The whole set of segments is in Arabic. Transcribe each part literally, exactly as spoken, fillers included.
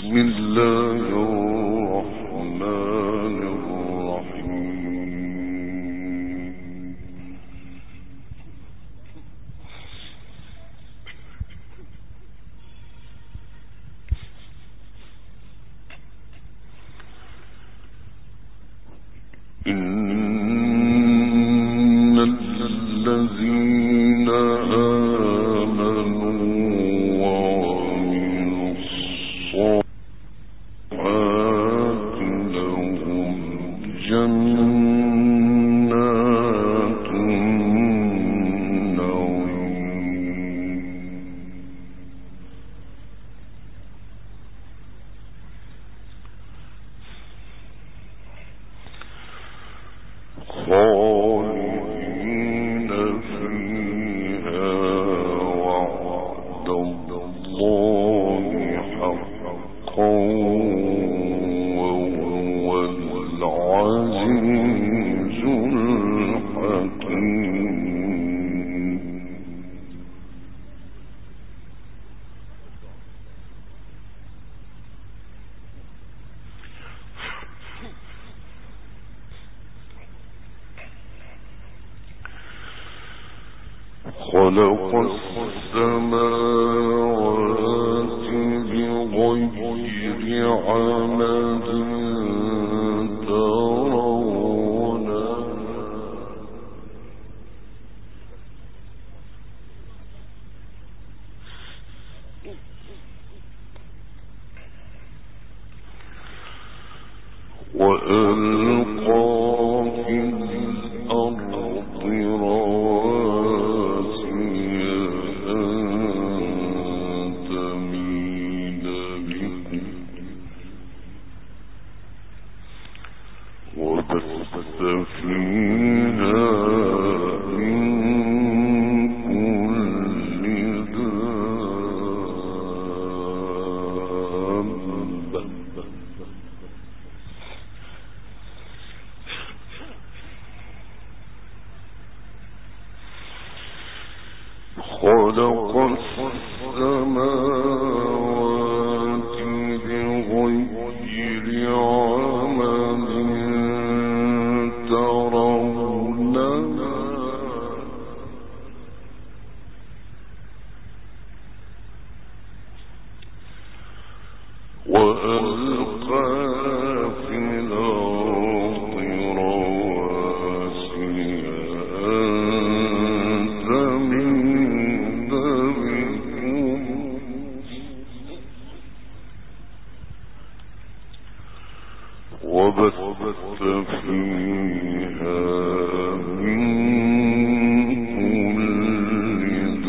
خلق السماوات بغير عمد ترونها وألقى في الأرض خلق السماوات بغير عمد ترونها وألقى في الأرض رواسي أن تميد بكم وبث فيها من كل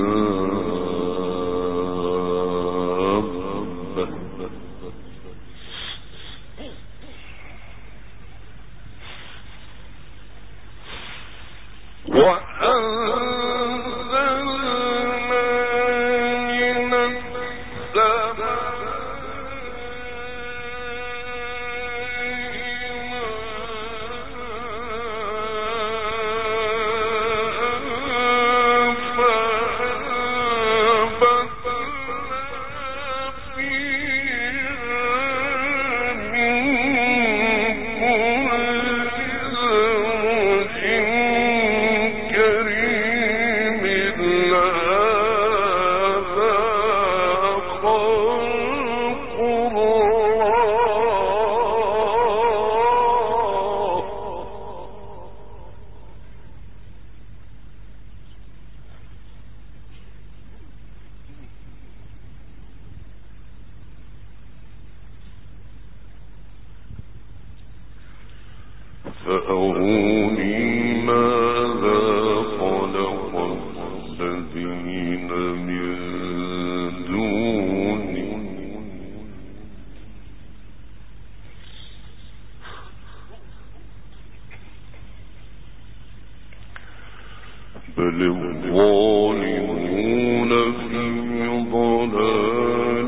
دابة وأنزلنا من فأروني ماذا خلق الذين من دونه بل الظالمون في ضلال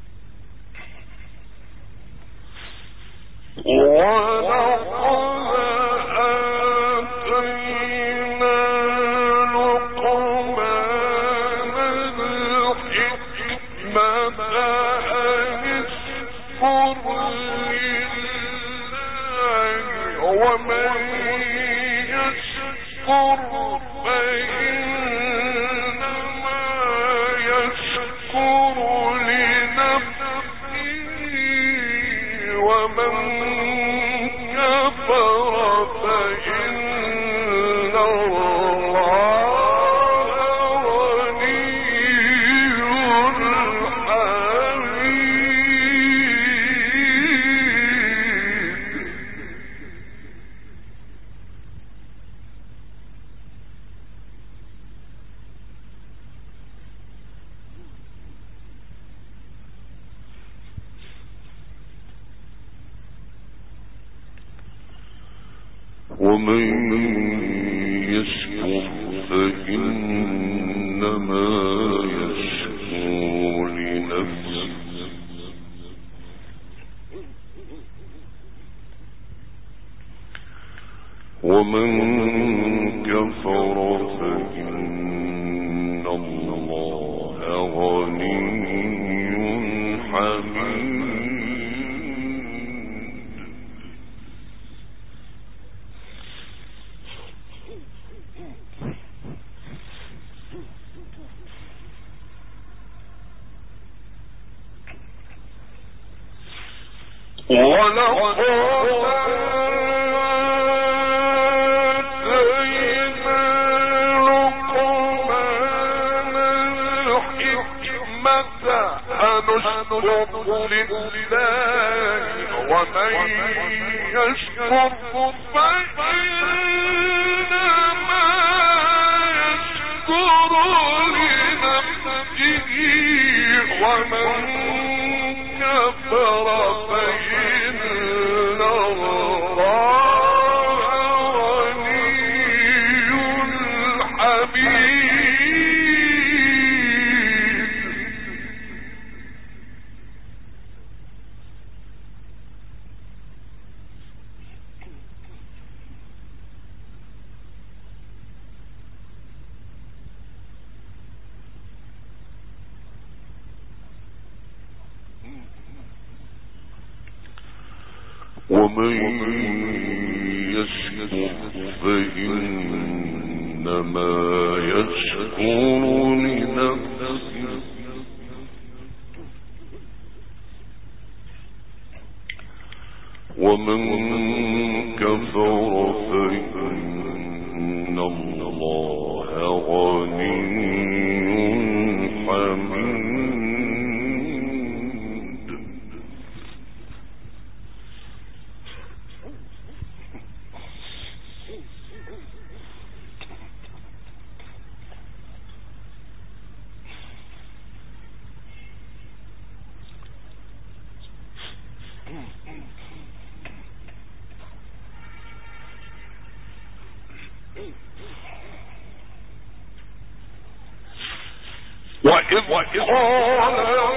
ولقد ومن يشكر فإنما يشكر لنفسه ومن كفر فإن الله غني حميد. ومن يشكر فإنما يشكر لنفسه ومن كفر فإن الله غني حميد. وإذ قال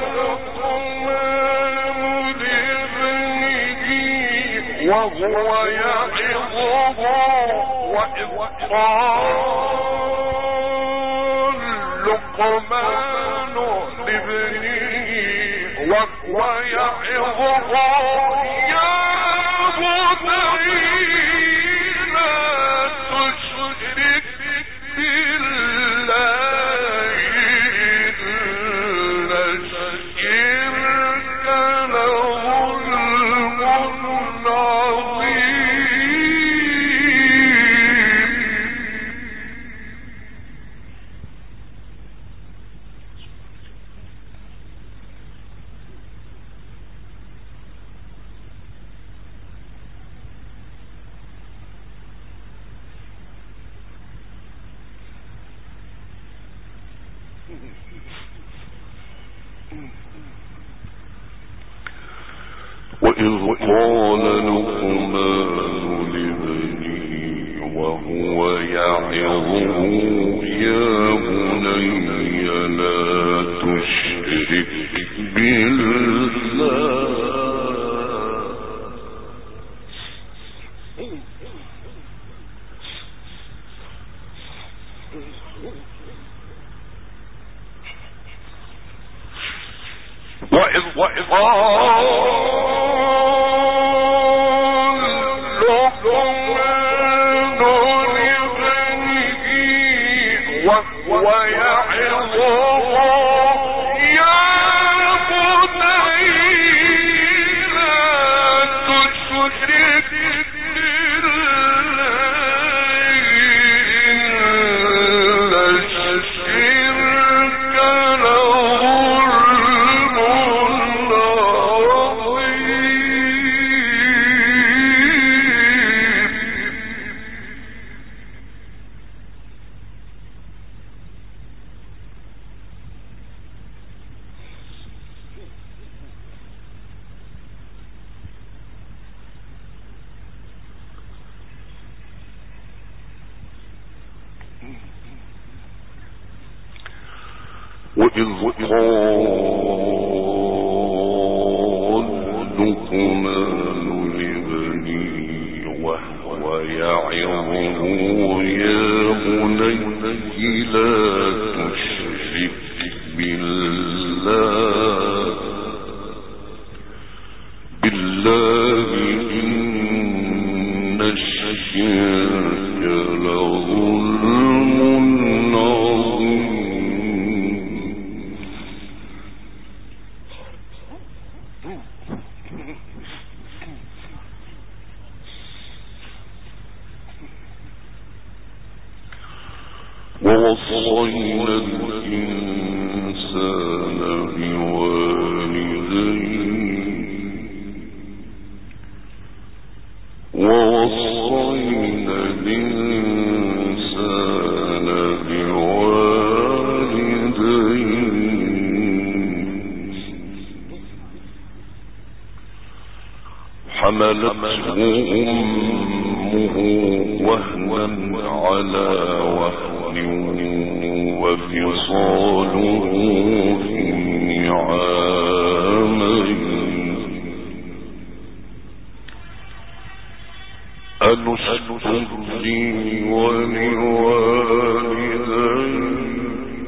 لقمان لابنه وهو يعظه وإذ قال لقمان لابنه وهو يعظه يا بني لا تشرك بالله وإذ قال لقمان لابنه وهو يعظه يا بني لا تشرك بالله وإذ قال وإذ قال لقمان لبنيه وهو يعظه يا بني لا تشرك بالله بالله إن الشرك لظلم عظيم. ووصينا الإنسان بوالديه ووصينا الإنسان بوالديه حملته أمه وهنا على وهن وفصاله في عامين أن اشكر لي ولوالديك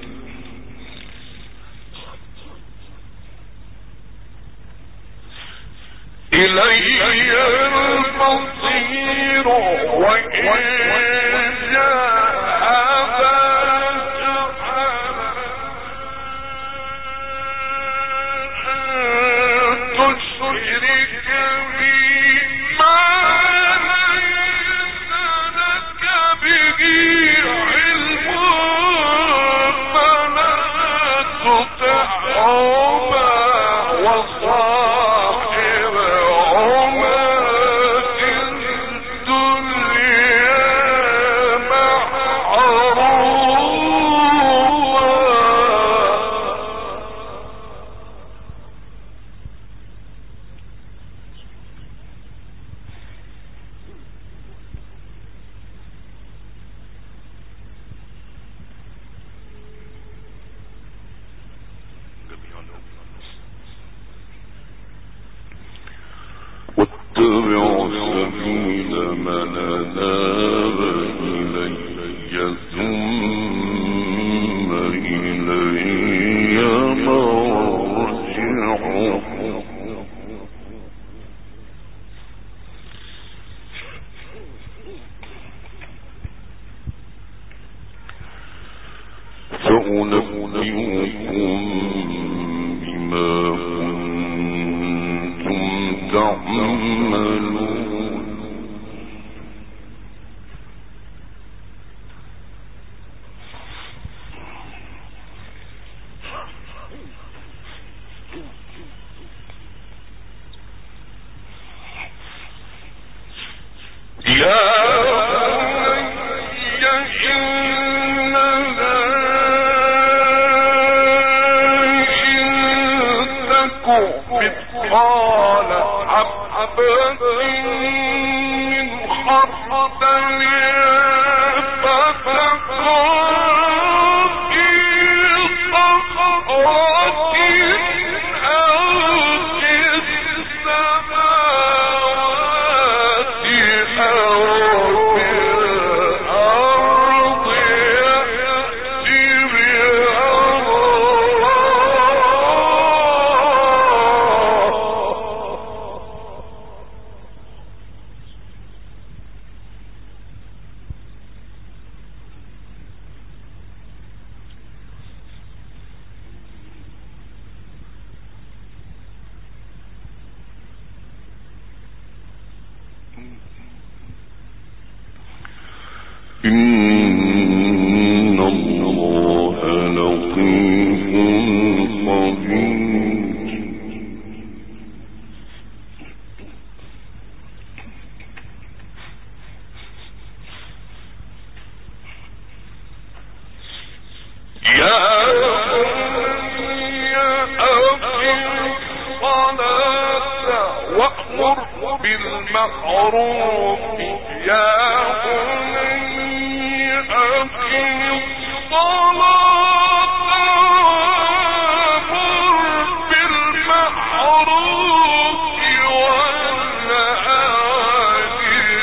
إلي المصير وإن واتبع سبيل من أناب إلي ثم إلي مرجعكم فأنبئكم بما كنتم تعملون قال حبة من خردل فتكون في صخرة أو في السماوات أو في الأرض يأتي بأمره إن الله لطيف خبير. يا وأمر بالمعروف يا بني أقم الصلاة وأمر بالمعروف وانه عن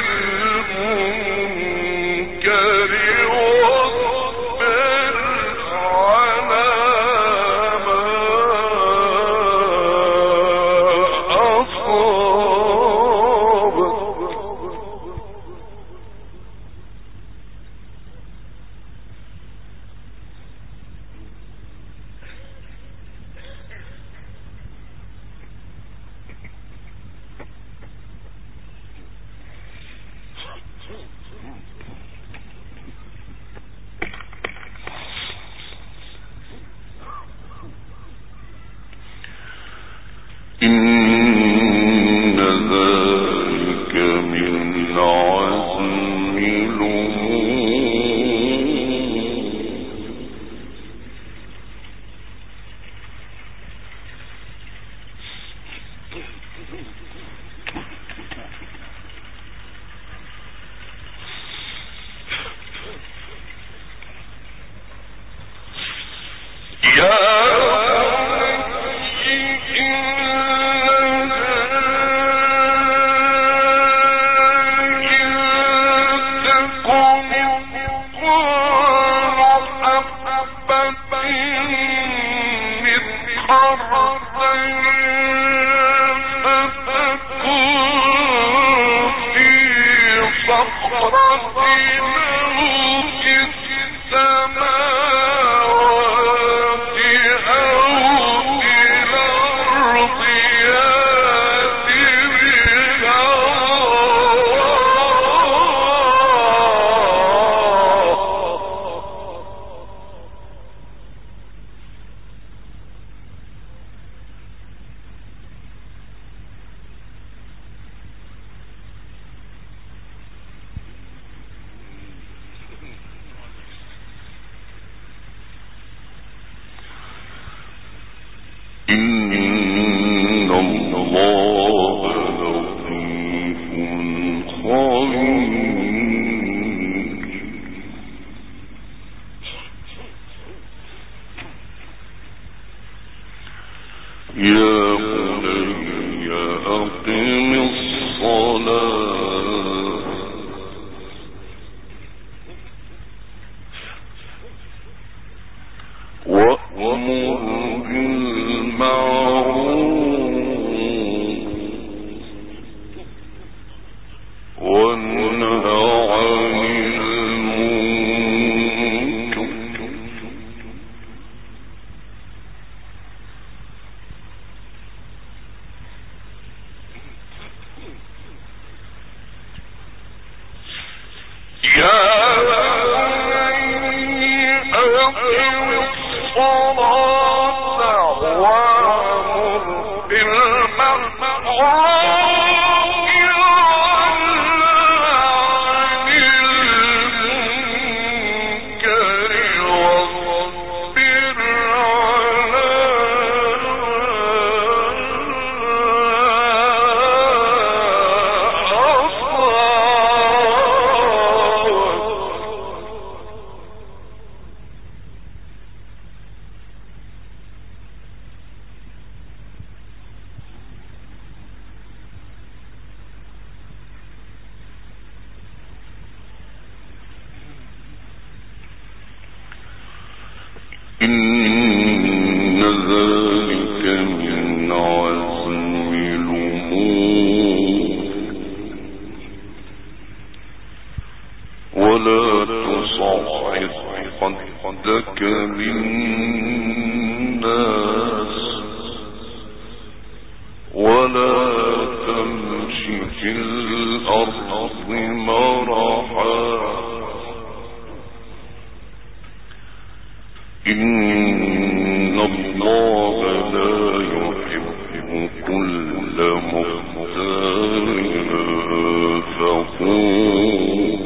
المنكر واصبر على ما إن ذلك من عزم إن الله لطيف خبير. يا بني أقم الصلاة وأمر بالمعروف وانه عن المنكر يا أقم الصلاة وأمر بالمعروف عن المنكر واصبر على إن ذلك من عزم الأمور. ولا تصعد خدك للناس ولا تمش في الأرض الأرض مرحا إن الله لا يحب كل مختال فخور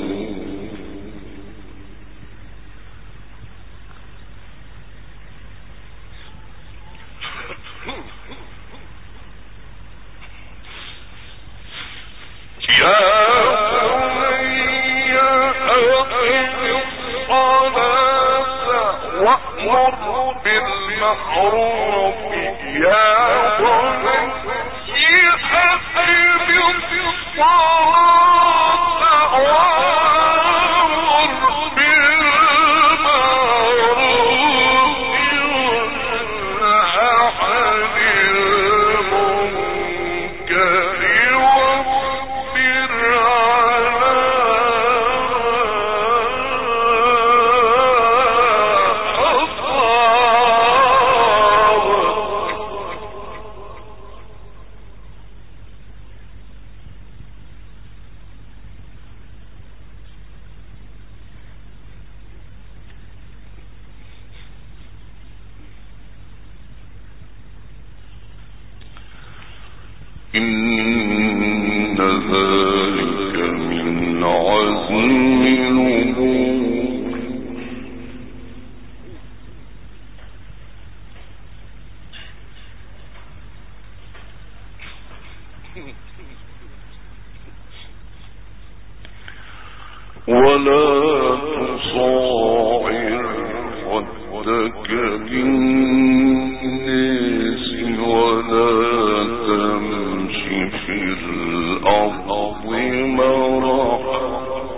إن ذلك من عزم الأمور ولا تصاعر خدك للناس ولا تمشي في الأرض مرحا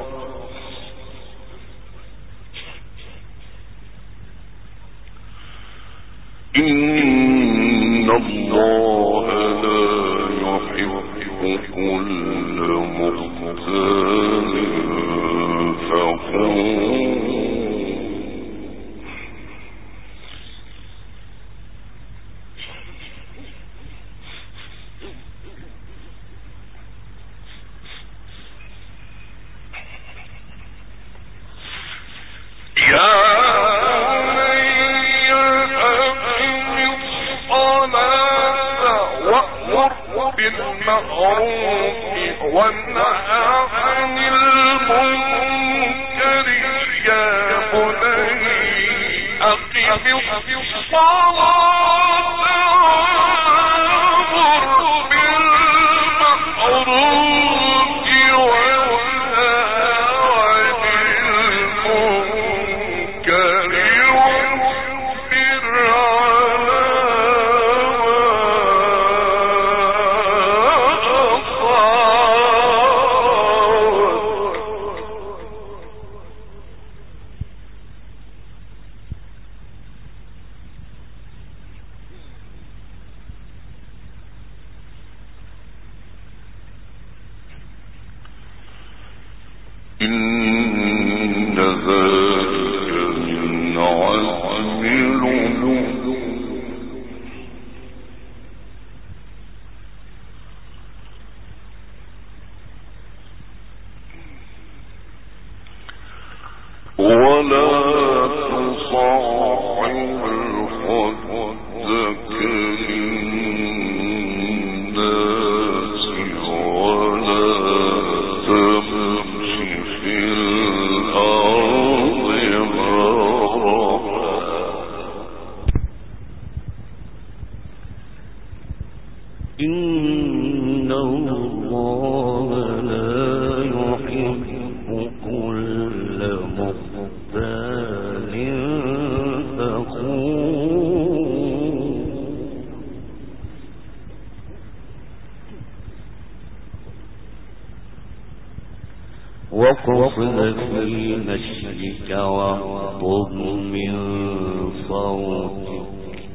إن الله لا يحب كل مختال فخور بالمعروف والنهى عن المنكر يا بني أقم الصلاة وأمر بالمعروف والنهى عن المنكر واصبر على إن ذلك من عزم الأمور ولا تصاعر خدك للناس ولا تمشي في الأرض مرحا إن الله لا يحب كل مختال فخور وقصد في مشيك واغضض من صوتك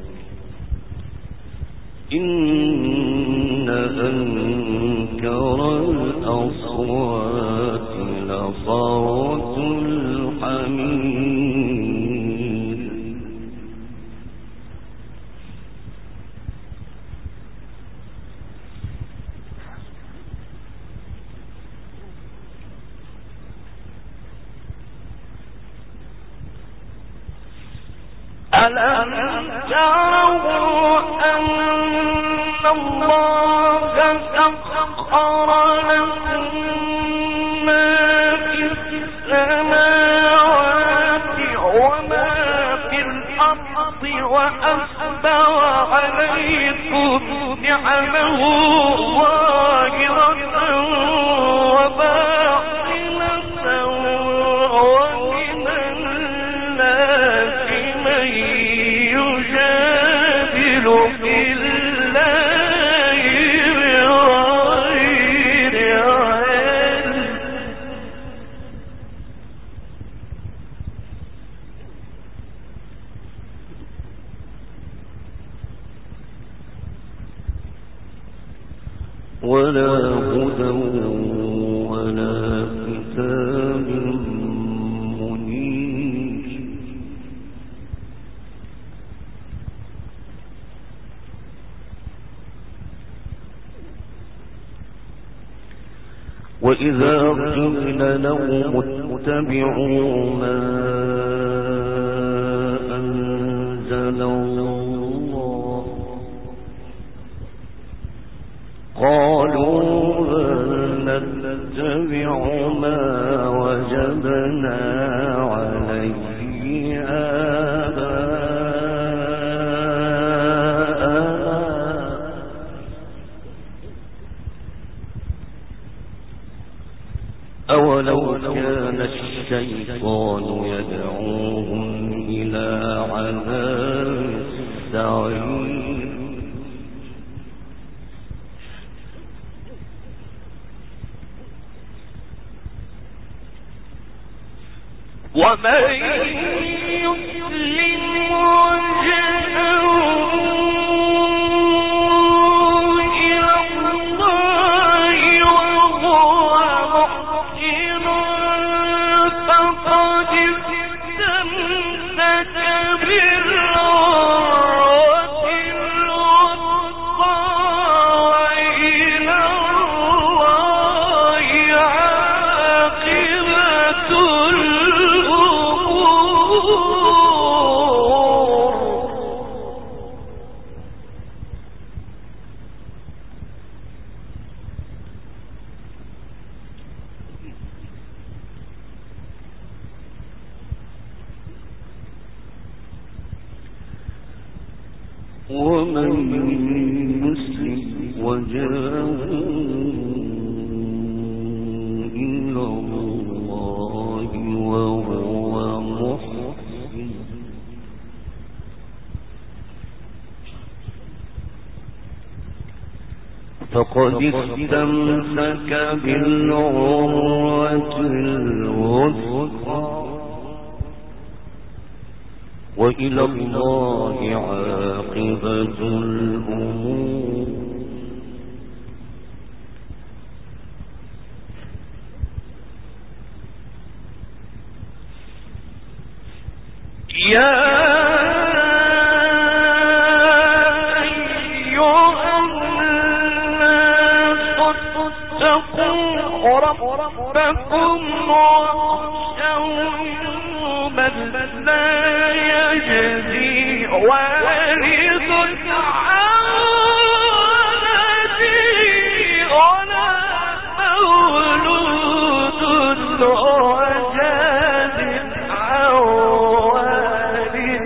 إن أنكر الأصوات لصوت الحمير ألم تروا أن الله سخر لكم ما في السماوات وما في الأرض وأسبغ عليكم نعمه ظاهرة وباطنة ومن الناس من يجادل في الله بغير علم ولا هدى ولا كتاب منير وإذا قيل لهم اتبعوا ما أنزل الله قالوا بل نتبع ما وجدنا عليه آباءنا أولو كان الشيطان يدعوهم إلى عذاب السعير ومن يسلم وجهه إلى الله وهو محسن فقد استمسك بالعروة الوثقى وإلى الله عاقبة ومن يسلم وجهه إلى الله وهو محسن فقد استمسك بالعروة الوثقى وإلى الله عاقبة الأمور يا أيها الناس اتقوا ربكم واخشوا يوما لا يجزي والد عن ولده ولا مولود وجاز عن والده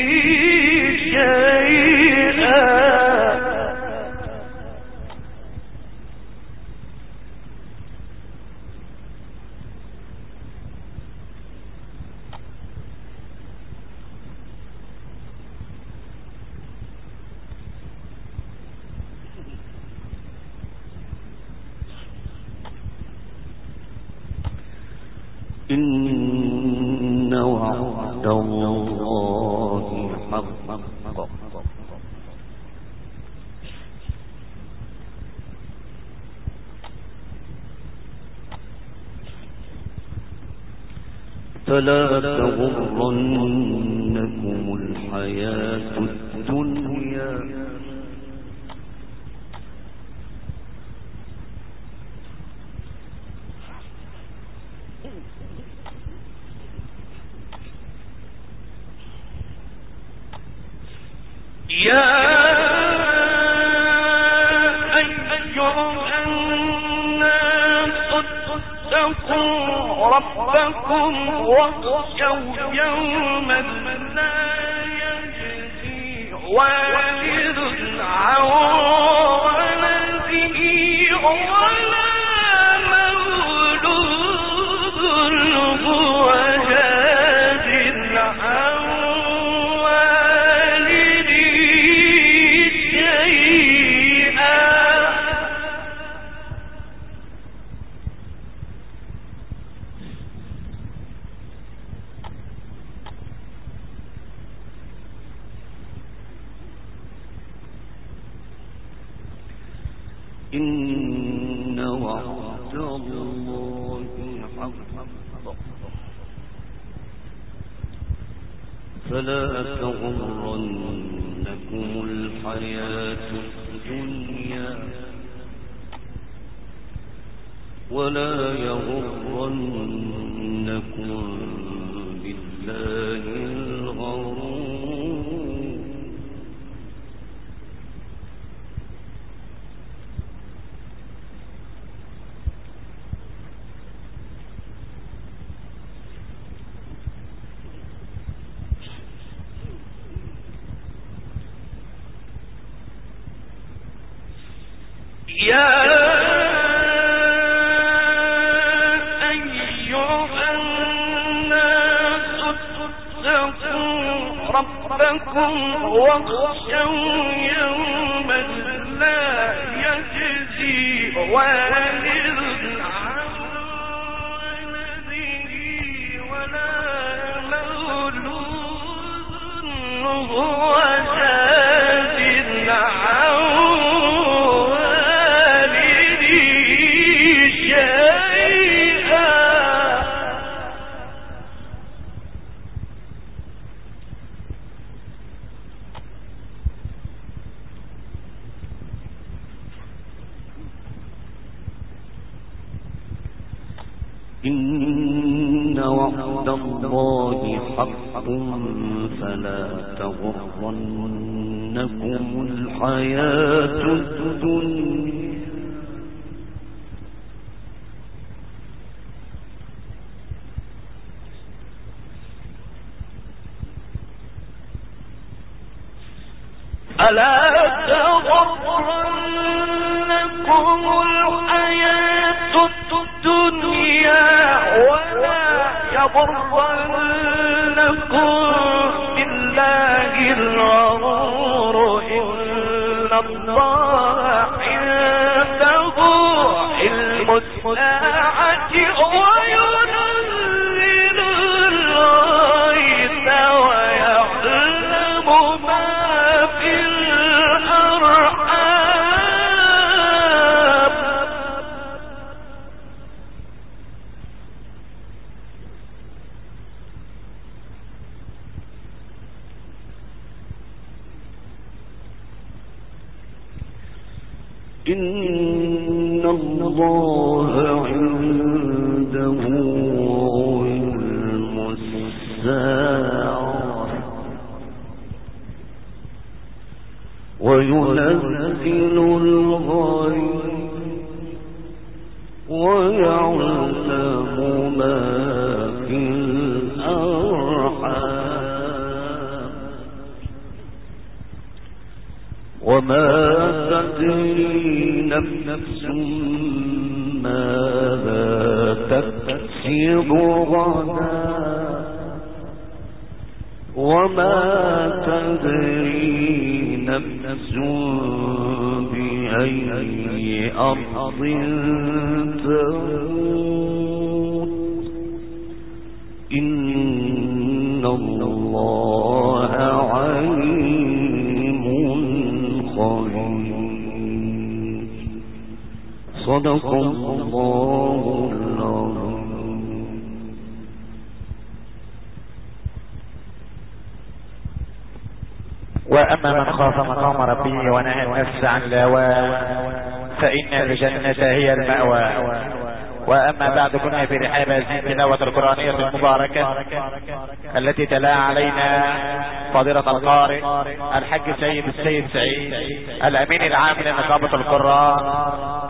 شيئا إن وعد الله حق فلا تغرنكم الحياة الدنيا فاتقوا ربكم واخشوا يوما لا يجزي والد عن ولده ولا مولود هو جاز عن والده شيئا. إن وعد الله حق فلا تغرنكم الحياة الدنيا ولا يغرنكم بالله الغرور. يا أيها الناس اتقوا ربكم واخشوا يوما لا يجزي والد عن ولده ولا مولود هو جاز عن إن وعد الله حق فلا تغرنكم الحياة الدنيا ألا تغرنكم الحياة الدنيا ولا يغرنكم بالله الغرور إن الله عنده علم الساعة وينزل الغيث ويعلم ما في الأرحام. إن الله عنده علم الساعة وينزل الغيث ويعلم ما في الأرحام وما تدري نفس ماذا تكسب غدا وما تدري نفس بأي أرض تموت إن الله عليم خبير. صدق الله العظيم. وأما من خاف مقام ربه ونهى النفس عن الهوى فإن الجنة هي المأوى. وأما بعد كنا في رحاب هذه التلاوة القرآنية المباركة التي تلا علينا فضيلة القارئ الحاج سيد السيد سعيد الأمين العام لنقابة القراء